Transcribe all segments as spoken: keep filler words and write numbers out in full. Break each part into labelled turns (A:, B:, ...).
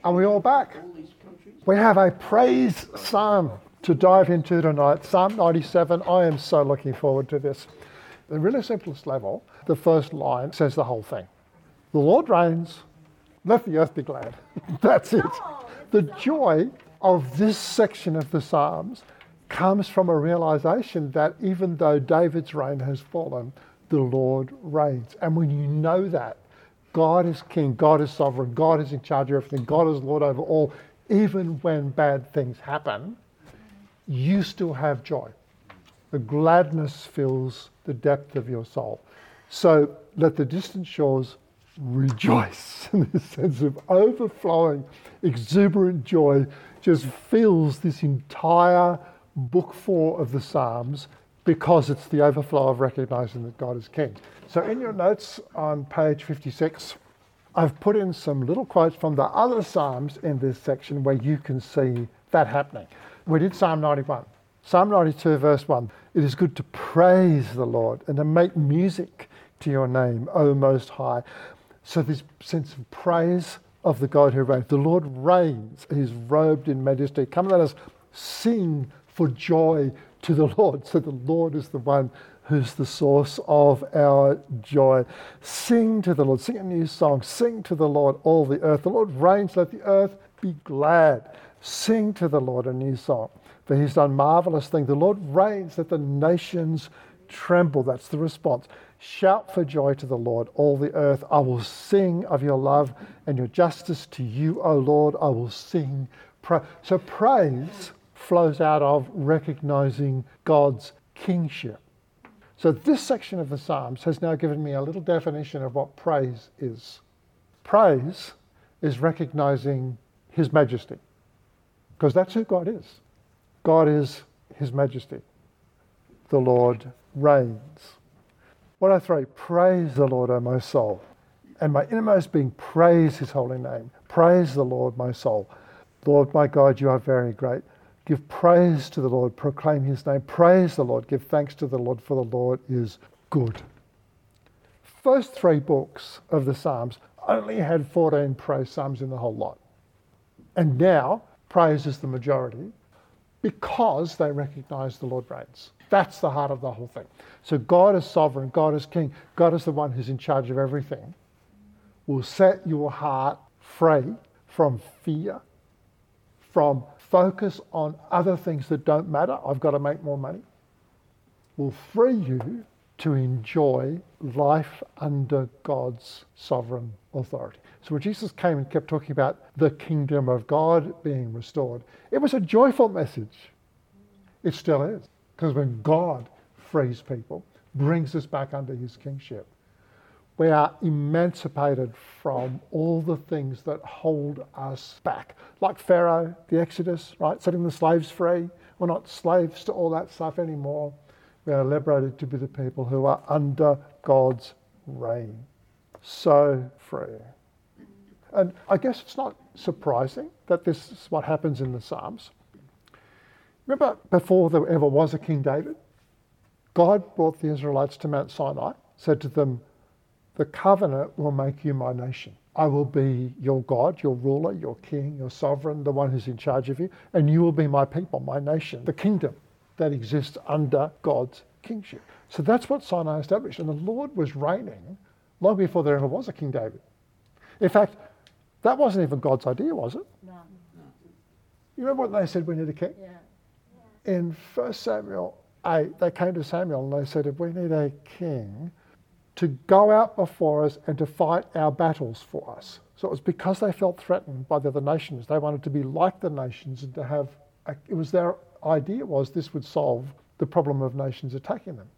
A: Are we all back? We have a praise psalm to dive into tonight. Psalm ninety-seven. I am so looking forward to this. The really simplest level, the first line says the whole thing. The Lord reigns, let the earth be glad. That's it. The joy of this section of the Psalms comes from a realization that even though David's reign has fallen, the Lord reigns. And when you know that, God is king, God is sovereign, God is in charge of everything, God is Lord over all, even when bad things happen, you still have joy. The gladness fills the depth of your soul. So let the distant shores rejoice in this sense of overflowing, exuberant joy just fills this entire book four of the Psalms because it's the overflow of recognizing that God is king. So in your notes on page fifty-six, I've put in some little quotes from the other Psalms in this section where you can see that happening. We did Psalm ninety-one. Psalm ninety-two verse one, it is good to praise the Lord and to make music to your name, O Most High. So this sense of praise of the God who reigns. The Lord reigns, he is robed in majesty. Come, let us sing for joy to the Lord. So the Lord is the one who's the source of our joy. Sing to the Lord, sing a new song, sing to the Lord, all the earth. The Lord reigns, let the earth be glad. Sing to the Lord a new song, for he's done marvelous things. The Lord reigns, let the nations tremble. That's the response. Shout for joy to the Lord, all the earth. I will sing of your love and your justice to you, O Lord. I will sing. Pra-. So praise flows out of recognizing God's kingship. So this section of the Psalms has now given me a little definition of what praise is. Praise is recognizing his majesty, because that's who God is. God is his majesty. The Lord reigns. one oh three, praise the Lord, O my soul, and my innermost being, praise his holy name. Praise the Lord, my soul. Lord, my God, you are very great. Give praise to the Lord, proclaim his name. Praise the Lord, give thanks to the Lord, for the Lord is good. First three books of the Psalms only had fourteen praise psalms in the whole lot. And now, praise is the majority because they recognize the Lord reigns. That's the heart of the whole thing. So God is sovereign, God is king, God is the one who's in charge of everything. Will set your heart free from fear, from focus on other things that don't matter. I've got to make more money. Will free you to enjoy life under God's sovereign authority. So when Jesus came and kept talking about the kingdom of God being restored, it was a joyful message. It still is. Because when God frees people, brings us back under his kingship, we are emancipated from all the things that hold us back. Like Pharaoh, the Exodus, right? Setting the slaves free. We're not slaves to all that stuff anymore. We are liberated to be the people who are under God's reign. So free. And I guess it's not surprising that this is what happens in the Psalms. Remember, before there ever was a King David, God brought the Israelites to Mount Sinai, said to them, the covenant will make you my nation. I will be your God, your ruler, your king, your sovereign, the one who's in charge of you, and you will be my people, my nation, the kingdom that exists under God's kingship. So that's what Sinai established. And the Lord was reigning long before there ever was a King David. In fact, that wasn't even God's idea, was it?
B: No.
A: You remember what they said, we need a king?
B: Yeah.
A: In First Samuel eight, they came to Samuel and they said, if we need a king to go out before us and to fight our battles for us. So it was because they felt threatened by the other nations. They wanted to be like the nations and to have, a, it was their idea was this would solve the problem of nations attacking them.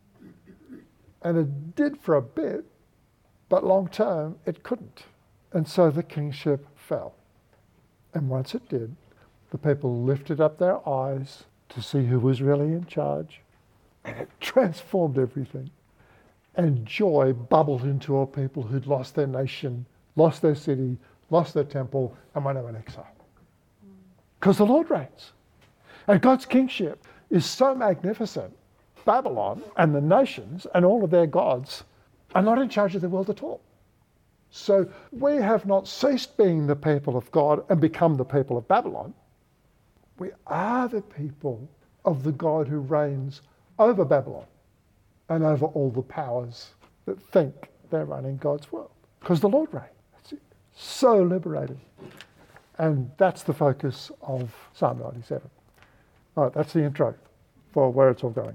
A: And it did for a bit, but long term it couldn't. And so the kingship fell. And once it did, the people lifted up their eyes to see who was really in charge, and it transformed everything. And joy bubbled into all people who'd lost their nation, lost their city, lost their temple, and went into exile. Because the Lord reigns. And God's kingship is so magnificent, Babylon and the nations and all of their gods are not in charge of the world at all. So we have not ceased being the people of God and become the people of Babylon. We are the people of the God who reigns over Babylon and over all the powers that think they're running God's world. Because the Lord reigns. That's it. So liberating. And that's the focus of Psalm ninety-seven. All right, that's the intro for where it's all going.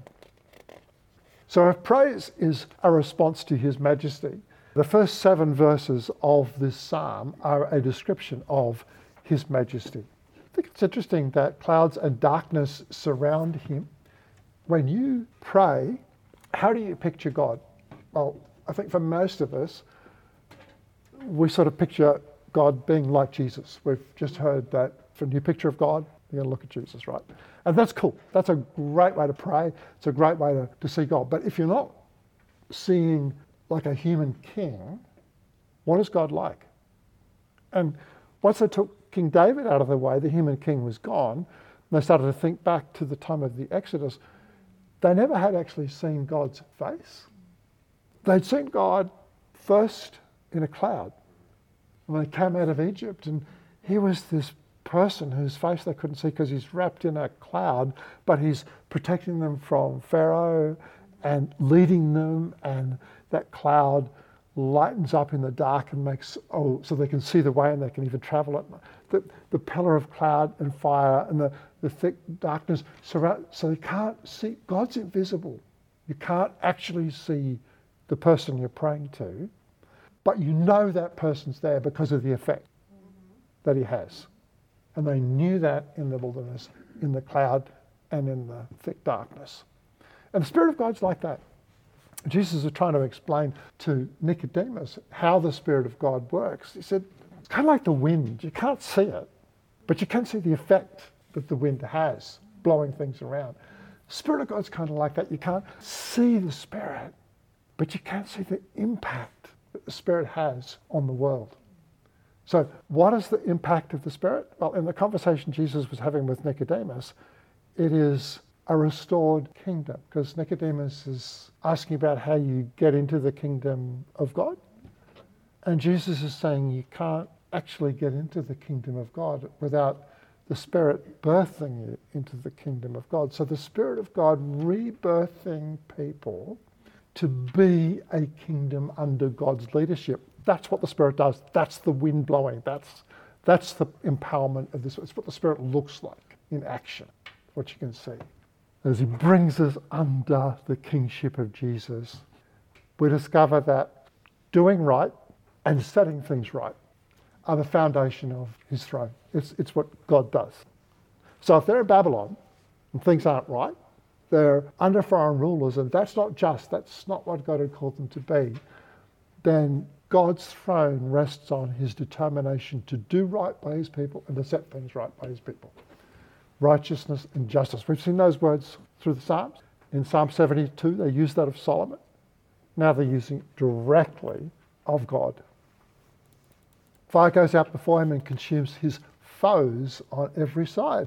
A: So if praise is a response to his majesty, the first seven verses of this psalm are a description of his majesty. I think it's interesting that clouds and darkness surround him. When you pray, how do you picture God? Well, I think for most of us, we sort of picture God being like Jesus. We've just heard that for a new picture of God, you're going to look at Jesus, right? And that's cool. That's a great way to pray. It's a great way to, to see God. But if you're not seeing like a human king, what is God like? And once they took King David out of the way, the human king was gone, and they started to think back to the time of the Exodus, they never had actually seen God's face. They'd seen God first in a cloud when they came out of Egypt, and he was this person whose face they couldn't see because he's wrapped in a cloud, but he's protecting them from Pharaoh and leading them, and that cloud lightens up in the dark and makes, oh, so they can see the way and they can even travel it. The, the pillar of cloud and fire and the, the thick darkness surround, so you can't see, God's invisible. You can't actually see the person you're praying to, but you know that person's there because of the effect that he has. And they knew that in the wilderness, in the cloud and in the thick darkness. And the Spirit of God's like that. Jesus was trying to explain to Nicodemus how the Spirit of God works. He said, it's kind of like the wind. You can't see it, but you can see the effect that the wind has, blowing things around. The Spirit of God's kind of like that. You can't see the Spirit, but you can't see the impact that the Spirit has on the world. So what is the impact of the Spirit? Well, in the conversation Jesus was having with Nicodemus, it is a restored kingdom, because Nicodemus is asking about how you get into the kingdom of God. And Jesus is saying you can't actually get into the kingdom of God without the Spirit birthing you into the kingdom of God. So the Spirit of God rebirthing people to be a kingdom under God's leadership. That's what the Spirit does. That's the wind blowing. That's, that's the empowerment of this. It's what the Spirit looks like in action, what you can see. As he brings us under the kingship of Jesus, we discover that doing right and setting things right are the foundation of his throne. It's, it's what God does. So if they're in Babylon and things aren't right, they're under foreign rulers, and that's not just, that's not what God had called them to be, then God's throne rests on his determination to do right by his people and to set things right by his people. Righteousness and justice. We've seen those words through the Psalms. In Psalm seventy-two, they use that of Solomon. Now they're using it directly of God. Fire goes out before him and consumes his foes on every side.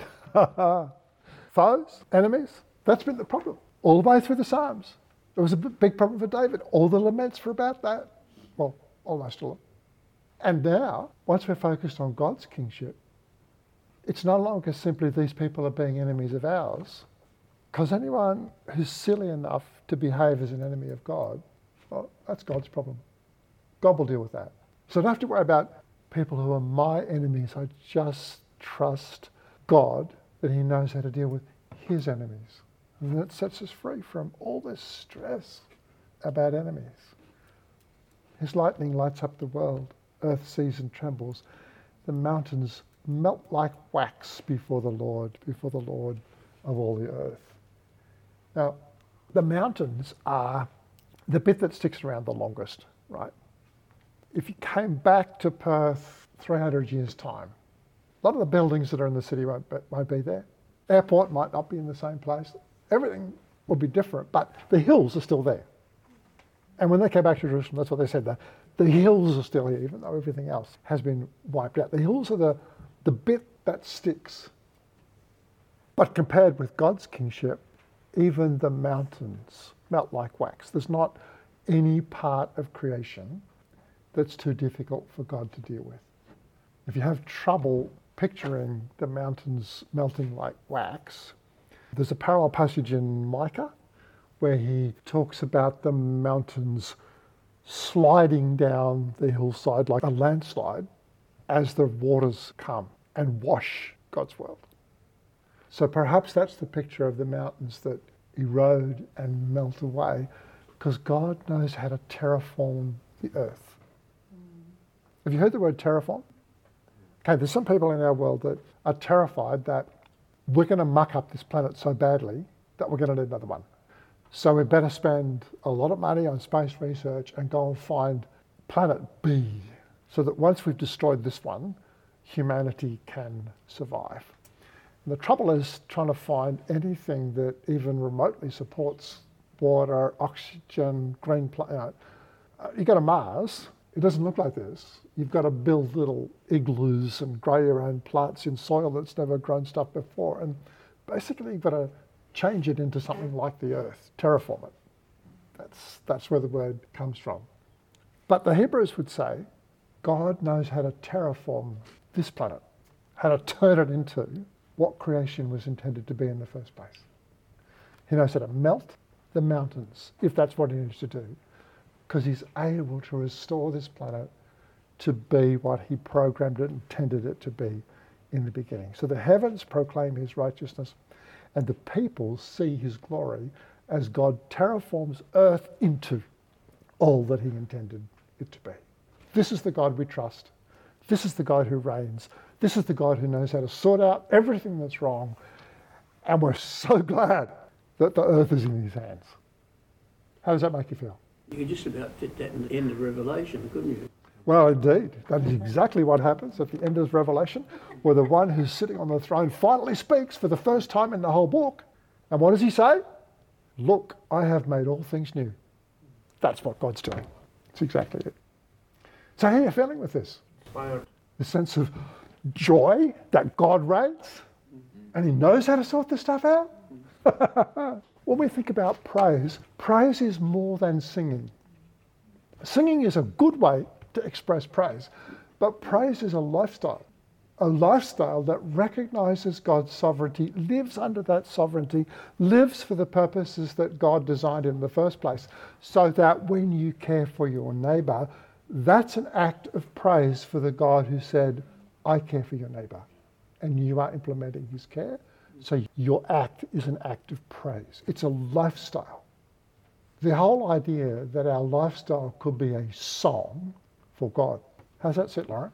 A: Foes, enemies, that's been the problem all the way through the Psalms. It was a big problem for David. All the laments were about that. Well, almost all of them. And now, once we're focused on God's kingship, it's no longer simply these people are being enemies of ours, because anyone who's silly enough to behave as an enemy of God, well, that's God's problem. God will deal with that. So I don't have to worry about people who are my enemies. I just trust God that he knows how to deal with his enemies. And that sets us free from all this stress about enemies. His lightning lights up the world. Earth sees and trembles. The mountains melt like wax before the Lord, before the Lord of all the earth. Now, the mountains are the bit that sticks around the longest, right? If you came back to Perth three hundred years' time, a lot of the buildings that are in the city won't be, won't be there. Airport might not be in the same place. Everything will be different, but the hills are still there. And when they came back to Jerusalem, that's what they said. The, the hills are still here, even though everything else has been wiped out. The hills are the, the bit that sticks. But compared with God's kingship, even the mountains melt like wax. There's not any part of creation that's too difficult for God to deal with. If you have trouble picturing the mountains melting like wax, there's a parallel passage in Micah where he talks about the mountains sliding down the hillside like a landslide as the waters come and wash God's world. So perhaps that's the picture of the mountains that erode and melt away, because God knows how to terraform the earth. Mm. Have you heard the word terraform? Okay, there's some people in our world that are terrified that we're going to muck up this planet so badly that we're going to need another one. So we better spend a lot of money on space research and go and find planet B, so that once we've destroyed this one, humanity can survive. And the trouble is trying to find anything that even remotely supports water, oxygen, green planet. Uh, you go to Mars, it doesn't look like this. You've got to build little igloos and grow your own plants in soil that's never grown stuff before. And basically you've got to change it into something like the earth, terraform it. That's, that's where the word comes from. But the Hebrews would say, God knows how to terraform this planet, how to turn it into what creation was intended to be in the first place. He knows how to melt the mountains, if that's what he needs to do, because he's able to restore this planet to be what he programmed it, intended it to be in the beginning. So the heavens proclaim his righteousness, and the people see his glory as God terraforms earth into all that he intended it to be. This is the God we trust. This is the God who reigns. This is the God who knows how to sort out everything that's wrong. And we're so glad that the earth is in his hands. How does that make you feel?
B: You could just about fit that in the end of Revelation, couldn't you?
A: Well, indeed. That is exactly what happens at the end of Revelation, where the one who's sitting on the throne finally speaks for the first time in the whole book. And what does he say? Look, I have made all things new. That's what God's doing. It's exactly it. So how are you feeling with this?
B: Inspired.
A: The sense of joy that God reigns, mm-hmm. and he knows how to sort this stuff out? Mm-hmm. When we think about praise, praise is more than singing. Singing is a good way to express praise, but praise is a lifestyle. A lifestyle that recognizes God's sovereignty, lives under that sovereignty, lives for the purposes that God designed in the first place, so that when you care for your neighbour, that's an act of praise for the God who said, I care for your neighbour, and you are implementing his care. So your act is an act of praise. It's a lifestyle. The whole idea that our lifestyle could be a song for God. How's that sit, Lauren?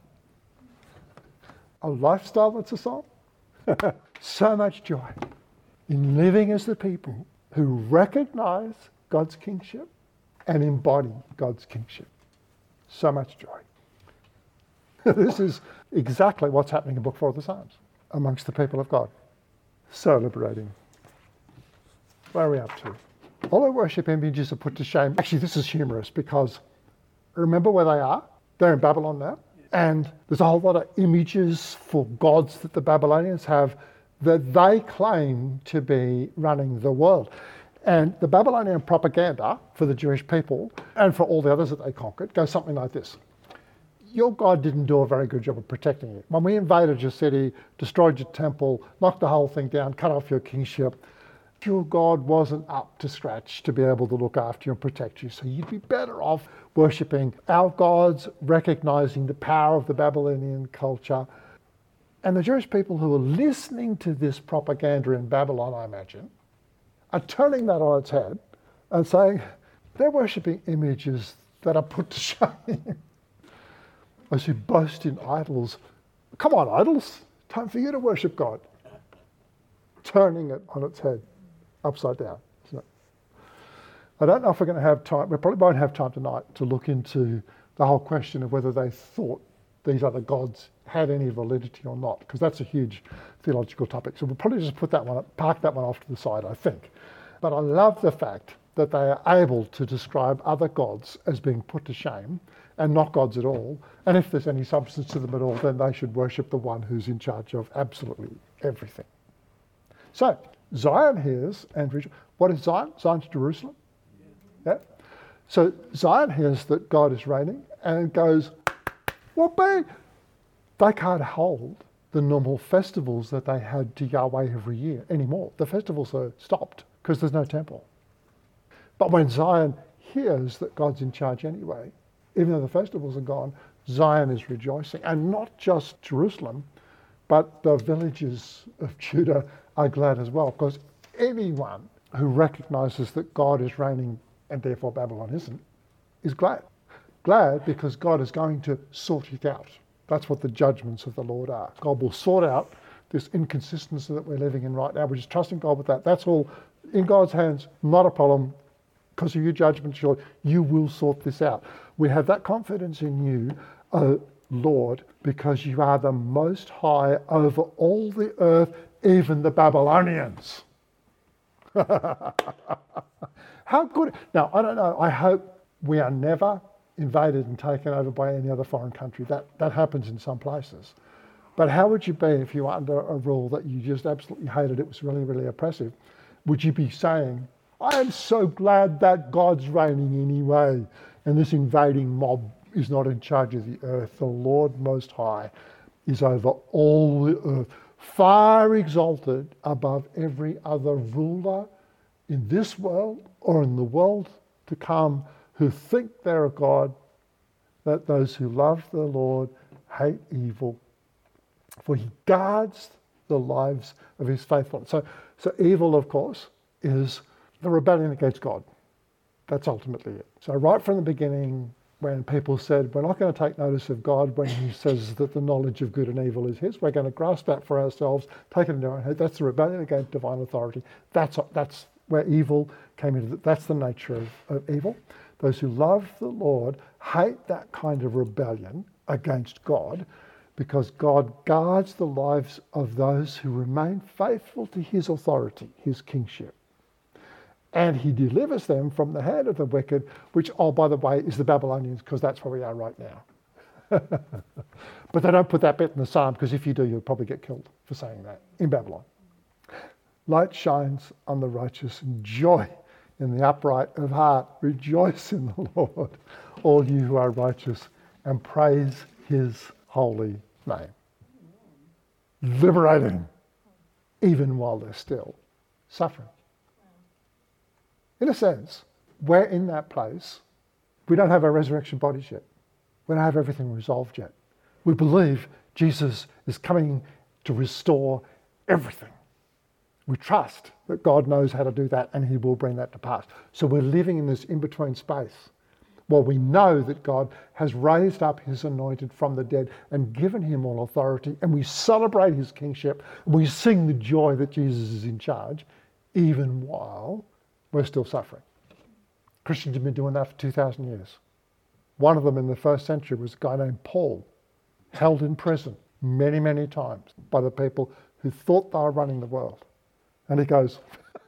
A: A lifestyle that's a song? So much joy in living as the people who recognize God's kingship and embody God's kingship. So much joy. This is exactly what's happening in Book Four of the Psalms amongst the people of God. So liberating. Where are we up to? All their worship images are put to shame. Actually, this is humorous because remember where they are? They're in Babylon now. And there's a whole lot of images for gods that the Babylonians have that they claim to be running the world. And the Babylonian propaganda for the Jewish people and for all the others that they conquered goes something like this. Your God didn't do a very good job of protecting you. When we invaded your city, destroyed your temple, knocked the whole thing down, cut off your kingship, your God wasn't up to scratch to be able to look after you and protect you. So you'd be better off worshipping our gods, recognizing the power of the Babylonian culture. And the Jewish people who are listening to this propaganda in Babylon, I imagine, are turning that on its head and saying, they're worshipping images that are put to shame. As who boast in idols. Come on, idols, time for you to worship God. Turning it on its head, upside down, isn't it? I don't know if we're going to have time, we probably won't have time tonight to look into the whole question of whether they thought these other gods had any validity or not, because that's a huge theological topic. So we'll probably just put that one, park that one off to the side, I think. But I love the fact that they are able to describe other gods as being put to shame and not gods at all. And if there's any substance to them at all, then they should worship the one who's in charge of absolutely everything. So Zion hears and rejoices. What is Zion? Zion's Jerusalem. Yeah. So Zion hears that God is reigning and goes, whoopee! They can't hold the normal festivals that they had to Yahweh every year anymore. The festivals are stopped because there's no temple. But when Zion hears that God's in charge anyway, even though the festivals are gone, Zion is rejoicing. And not just Jerusalem, but the villages of Judah are glad as well, because anyone who recognises that God is reigning and therefore Babylon isn't, is glad. Glad because God is going to sort it out. That's what the judgments of the Lord are. God will sort out this inconsistency that we're living in right now. We're just trusting God with that. That's all in God's hands, not a problem. Because of your judgment, Lord, you will sort this out. We have that confidence in you, O Lord, because you are the most high over all the earth, even the Babylonians. How good. Now, I don't know. I hope we are never invaded and taken over by any other foreign country. That that happens in some places. But how would you be if you were under a rule that you just absolutely hated? It was really, really oppressive. Would you be saying, I am so glad that God's reigning anyway, and this invading mob is not in charge of the earth. The Lord Most High is over all the earth, far exalted above every other ruler in this world or in the world to come, who think they're a God, that those who love the Lord hate evil, for he guards the lives of his faithful. So, so evil, of course, is the rebellion against God. That's ultimately it. So right from the beginning, when people said, we're not going to take notice of God when he says that the knowledge of good and evil is his, we're going to grasp that for ourselves, take it into our head. That's the rebellion against divine authority. That's, that's where evil came into. That's the nature of, of evil. Those who love the Lord hate that kind of rebellion against God, because God guards the lives of those who remain faithful to his authority, his kingship. And he delivers them from the hand of the wicked, which, oh, by the way, is the Babylonians, because that's where we are right now. But they don't put that bit in the psalm, because if you do, you'll probably get killed for saying that in Babylon. Light shines on the righteous, and joy in the upright of heart. Rejoice in the Lord, all you who are righteous, and praise his holy name. Liberating, even while they're still suffering. In a sense, we're in that place. We don't have our resurrection bodies yet. We don't have everything resolved yet. We believe Jesus is coming to restore everything. We trust that God knows how to do that, and he will bring that to pass. So we're living in this in-between space. Well, we know that God has raised up his anointed from the dead and given him all authority, and we celebrate his kingship. We sing the joy that Jesus is in charge, even while we're still suffering. Christians have been doing that for two thousand years. One of them in the first century was a guy named Paul, held in prison many, many times by the people who thought they were running the world. And he goes,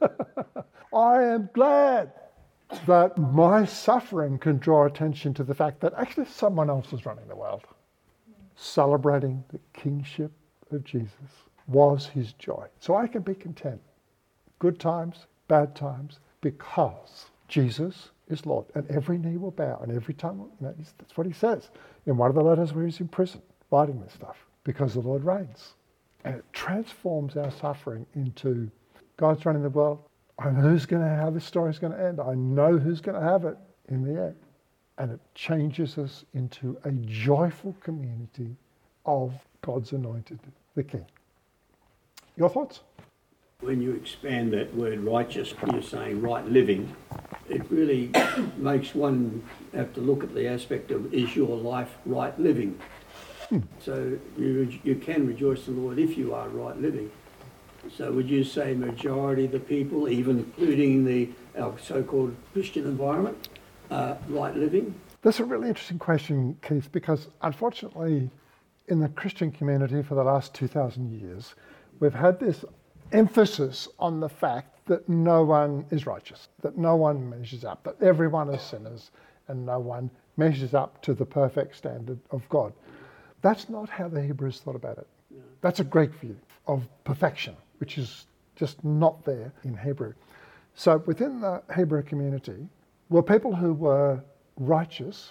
A: I am glad that my suffering can draw attention to the fact that actually someone else is running the world. Celebrating the kingship of Jesus was his joy. So I can be content. Good times, bad times, because Jesus is Lord. And every knee will bow and every tongue will, you know, that's what he says in one of the letters where he's in prison, writing this stuff, because the Lord reigns. And it transforms our suffering into God's running the world. I know who's going to how this story's going to end. I know who's going to have it in the end. And it changes us into a joyful community of God's anointed, the King. Your thoughts?
B: When you expand that word righteous, you're saying right living, it really makes one have to look at the aspect of, is your life right living? Hmm. So you you can rejoice in the Lord if you are right living. So would you say majority of the people, even including the our so-called Christian environment, are right living?
A: That's a really interesting question, Keith, because unfortunately in the Christian community for the last two thousand years, we've had this emphasis on the fact that no one is righteous, that no one measures up, that everyone is sinners and no one measures up to the perfect standard of God. That's not how the Hebrews thought about it. No. That's a Greek view of perfection, which is just not there in Hebrew. So within the Hebrew community were people who were righteous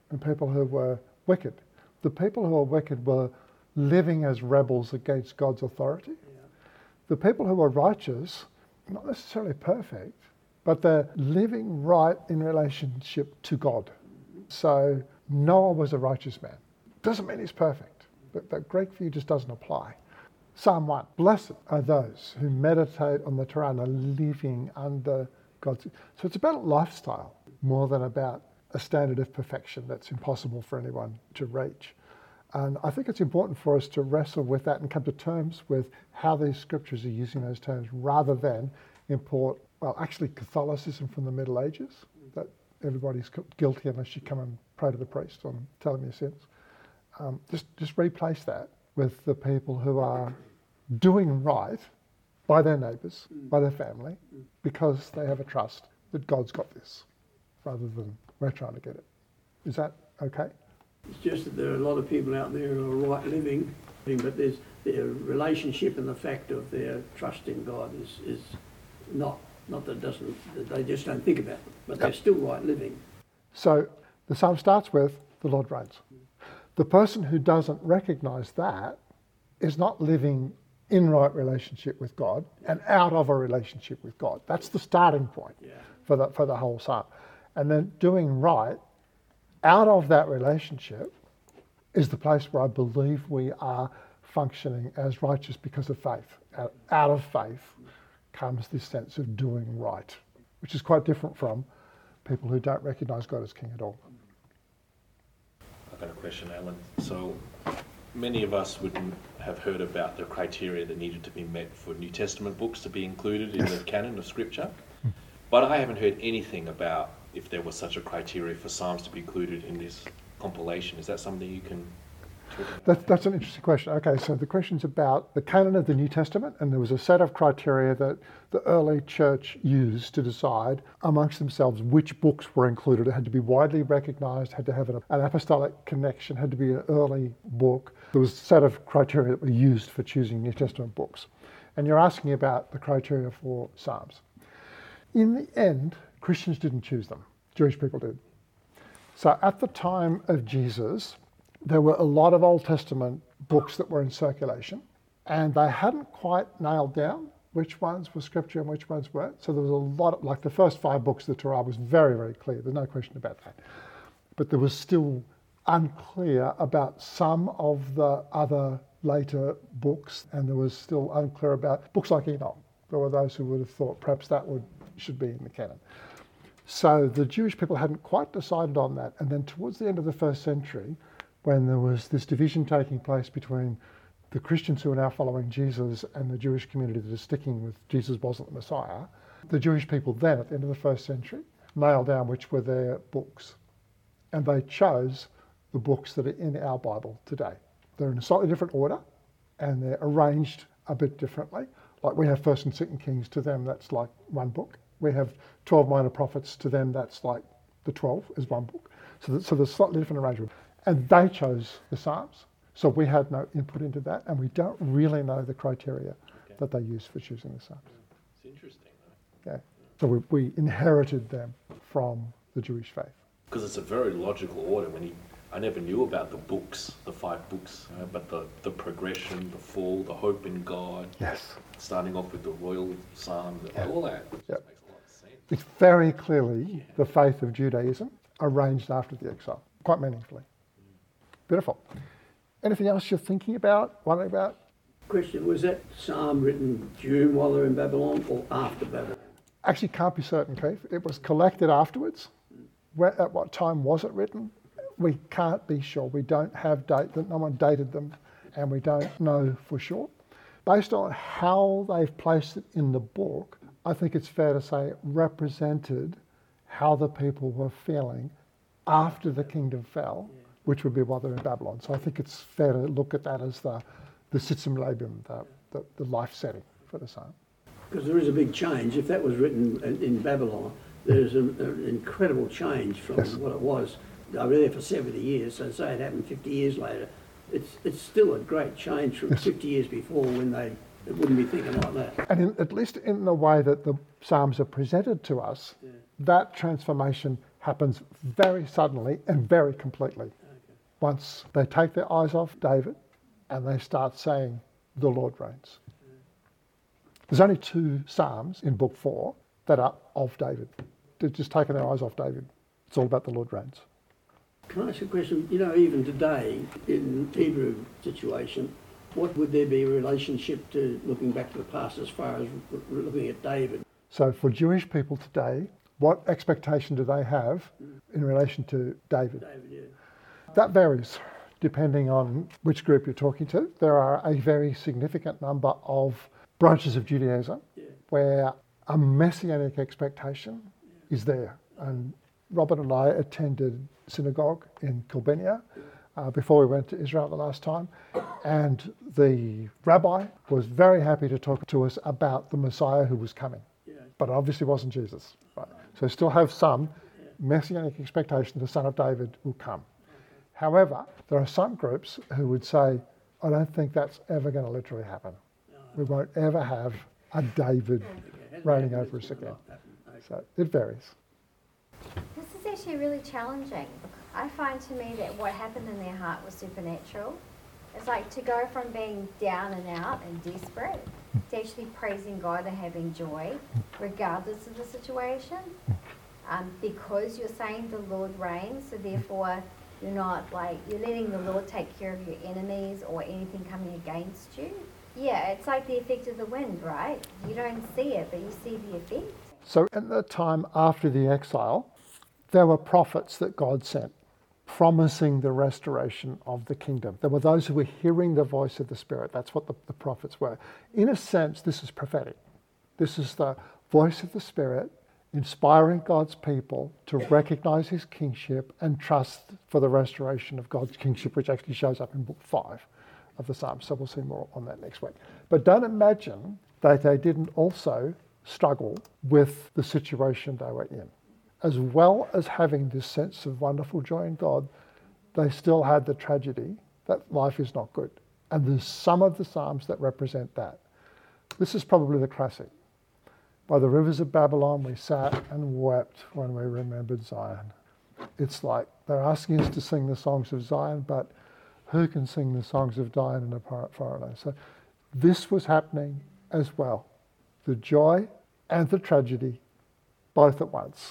A: and people who were wicked. The people who were wicked were living as rebels against God's authority.
B: Yeah.
A: The people who were righteous, not necessarily perfect, but they're living right in relationship to God. So Noah was a righteous man. Doesn't mean he's perfect, but that great view just doesn't apply. Psalm one, blessed are those who meditate on the Torah and are living under God's... So it's about lifestyle more than about a standard of perfection that's impossible for anyone to reach. And I think it's important for us to wrestle with that and come to terms with how these scriptures are using those terms rather than import, well, actually Catholicism from the Middle Ages, that everybody's guilty unless you come and pray to the priest and tell them your sins. Um, just, just replace that with the people who are doing right by their neighbours, by their family, because they have a trust that God's got this, rather than we're trying to get it. Is that okay?
B: It's just that there are a lot of people out there who are right living, but there's their relationship and the fact of their trust in God is, is not, not that it doesn't, that they just don't think about it, but they're still right living.
A: So the psalm starts with, the Lord reigns. The person who doesn't recognise that is not living in right relationship with God and out of a relationship with God. That's the starting point
B: Yeah.
A: for the, for the whole psalm. And then doing right out of that relationship is the place where I believe we are functioning as righteous because of faith. Out, out of faith comes this sense of doing right, which is quite different from people who don't recognise God as king at all.
C: I've got a question, Alan. So many of us would have heard about the criteria that needed to be met for New Testament books to be included in the canon of Scripture, but I haven't heard anything about if there was such a criteria for Psalms to be included in this compilation. Is that something you can talk about?
A: That, that's an interesting question. Okay, so the question's about the canon of the New Testament, and there was a set of criteria that the early church used to decide amongst themselves which books were included. It had to be widely recognised, had to have an, an apostolic connection, had to be an early book. There was a set of criteria that were used for choosing New Testament books. And you're asking about the criteria for Psalms. In the end, Christians didn't choose them. Jewish people did. So at the time of Jesus, there were a lot of Old Testament books that were in circulation, and they hadn't quite nailed down which ones were scripture and which ones weren't. So there was a lot of, like the first five books of the Torah was very, very clear. There's no question about that. But there was still unclear about some of the other later books, and there was still unclear about books like Enoch. There were those who would have thought perhaps that would should be in the canon. So the Jewish people hadn't quite decided on that. And then towards the end of the first century, when there was this division taking place between the Christians who are now following Jesus and the Jewish community that is sticking with Jesus wasn't the Messiah, the Jewish people then, at the end of the first century, nailed down which were their books. And they chose the books that are in our Bible today. They're in a slightly different order, and they're arranged a bit differently. Like we have First and Second Kings, to them that's like one book. We have twelve minor prophets, to them that's like the twelve is one book. So, that, so there's slightly different arrangement. And they chose the Psalms. So we had no input into that, and we don't really know the criteria okay. that they used for choosing the Psalms.
C: It's interesting, though.
A: Yeah. So we, we inherited them from the Jewish faith.
C: Because it's a very logical order. When you, I never knew about the books, the five books, uh, but the, the progression, the fall, the hope in God.
A: Yes.
C: Starting off with the royal Psalms, yeah. all that.
A: Yep.
C: Makes a lot of sense.
A: It's very clearly yeah. the faith of Judaism arranged after the exile, quite meaningfully. Mm. Beautiful. Anything else you're thinking about, wondering about?
B: Question, was that psalm written during while they were in Babylon or after Babylon?
A: Actually can't be certain, Keith. It was collected afterwards. Where, at what time was it written? We can't be sure. We don't have date, no one dated them, and we don't know for sure. Based on how they've placed it in the book, I think it's fair to say it represented how the people were feeling after the kingdom fell, yeah. which would be while they're in Babylon. So I think it's fair to look at that as the, the Sitzum Labim, the, the, the life setting for the psalm.
B: Because there is a big change. If that was written in, in Babylon, there's an, an incredible change from yes. what it was. They were there for seventy years, so say it happened fifty years later. It's it's still a great change from yes. fifty years before when they, they wouldn't be thinking like that.
A: And in, at least in the way that the Psalms are presented to us, yeah. that transformation happens very suddenly and very completely.
B: Okay.
A: Once they take their eyes off David and they start saying, the Lord reigns. There's only two Psalms in book four that are of David. They've just taken their eyes off David. It's all about the Lord reigns.
B: Can I ask a question? You know, even today, in the Hebrew situation, what would there be a relationship to looking back to the past as far as looking at David?
A: So for Jewish people today, what expectation do they have in relation to David?
B: David, yeah.
A: That varies depending on which group you're talking to. There are a very significant number of branches of Judaism
B: Yeah.
A: where a messianic expectation yeah. is there. And Robert and I attended synagogue in Kilbenia uh, before we went to Israel the last time, and the rabbi was very happy to talk to us about the Messiah who was coming,
B: Yeah.
A: but obviously wasn't Jesus. Right? So still have some messianic expectation the Son of David will come. However, there are some groups who would say, I don't think that's ever going to literally happen. We won't ever have a David
B: Okay.
A: reigning
B: Hasn't
A: over us
B: happened,
A: again.
B: it's not happened. Okay.
A: So it varies.
D: This is actually really challenging. I find to me that what happened in their heart was supernatural. It's like to go from being down and out and desperate to actually praising God and having joy, regardless of the situation. Um, because you're saying the Lord reigns, so therefore you're not like, you're letting the Lord take care of your enemies or anything coming against you. Yeah, it's like the effect of the wind, right? You don't see it, but you see the effect.
A: So at the time after the exile, there were prophets that God sent, promising the restoration of the kingdom. There were those who were hearing the voice of the Spirit. That's what the, the prophets were. In a sense, this is prophetic. This is the voice of the Spirit inspiring God's people to recognize his kingship and trust for the restoration of God's kingship, which actually shows up in book five of the Psalms. So we'll see more on that next week. But don't imagine that they didn't also struggle with the situation they were in. As well as having this sense of wonderful joy in God, they still had the tragedy that life is not good. And there's some of the Psalms that represent that. This is probably the classic. By the rivers of Babylon, we sat and wept when we remembered Zion. It's like they're asking us to sing the songs of Zion, but who can sing the songs of Zion in a foreign land? So this was happening as well. The joy and the tragedy, both at once.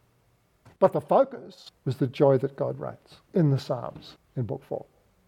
A: But the focus was the joy that God reigns in the Psalms in book four.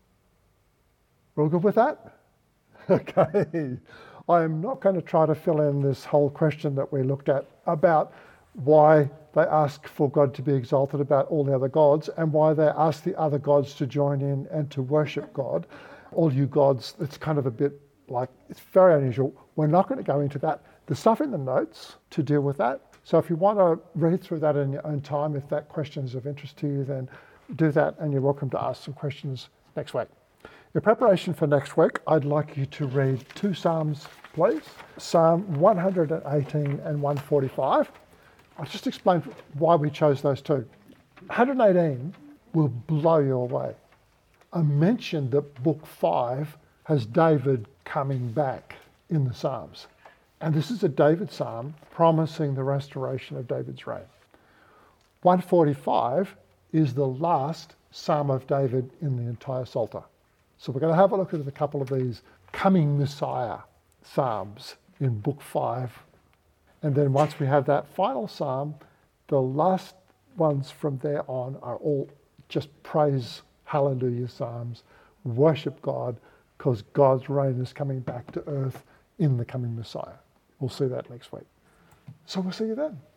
A: We're all good with that? Okay. I am not going to try to fill in this whole question that we looked at about why they ask for God to be exalted about all the other gods and why they ask the other gods to join in and to worship God. All you gods, it's kind of a bit like, it's very unusual. We're not going to go into that. There's stuff in the notes to deal with that. So if you want to read through that in your own time, if that question is of interest to you, then do that, and you're welcome to ask some questions next week. In preparation for next week, I'd like you to read two Psalms, please. Psalm one eighteen and one forty-five. I'll just explain why we chose those two. one eighteen will blow you away. I mentioned that book five has David coming back in the Psalms. And this is a David psalm promising the restoration of David's reign. one forty-five is the last Psalm of David in the entire Psalter. So we're going to have a look at a couple of these coming Messiah psalms in book five. And then once we have that final psalm, the last ones from there on are all just praise, hallelujah psalms, worship God, because God's reign is coming back to earth in the coming Messiah. We'll see that next week. So we'll see you then.